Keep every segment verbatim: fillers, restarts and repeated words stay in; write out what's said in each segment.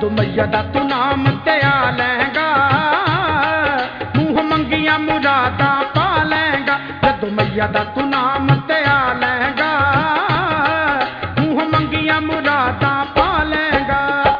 जदों मैया दा तू नाम ते आ लेगा, मुँह मंगिया मुरादा पा लेगा। जदों मैया दा तू नाम ते आ लेगा, मुँह मंगिया मुरादा पा लेगा।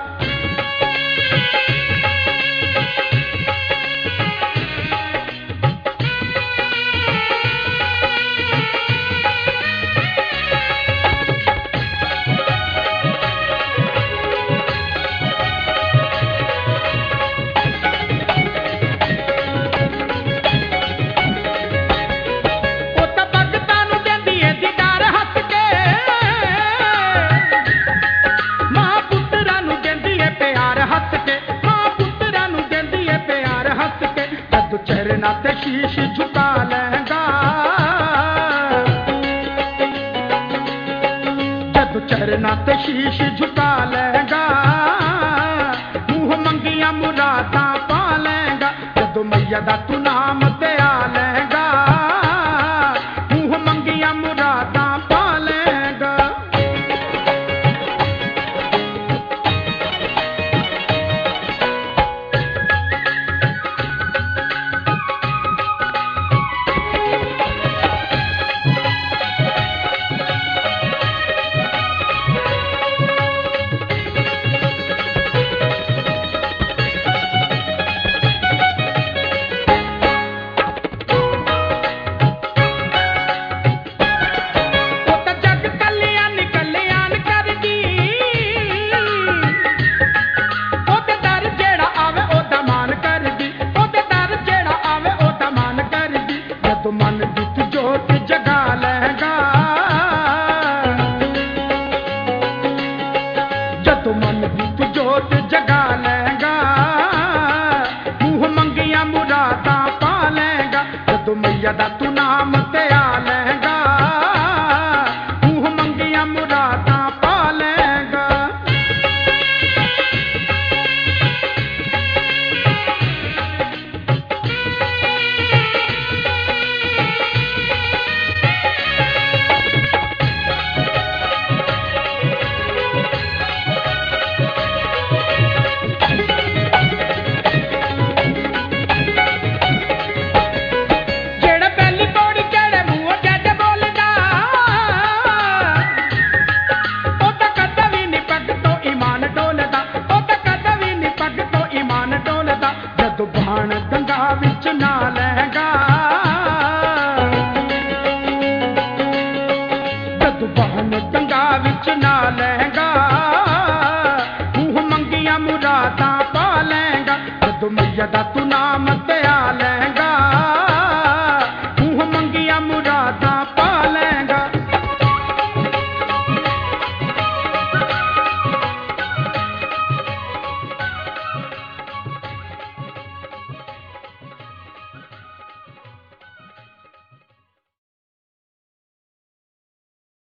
चरना ते शीश झुका लेगा, जद चरना ते शीश झुका लेगा, मुँह मंगिया मुरादा पा लेगा। जदों मैया दा तू नाम ते आ लेगा, मुँह मंगिया मुरादा पा लेगा। मन विच जोत जगा लेगा, जदों मन विच जोत जगा लेगा, मुँह मंगिया मुरादा पा लेगा। जदों मैया दा तू नाम ते आ लेगा, मुँह मंगिया मुरादा पा लेगा। बाण गंगा विच ना लेगा, जद बाण गंगा विच ना लेगा, मुँह मंगिया मुरादा पा लेगा। जदों मैया दा तू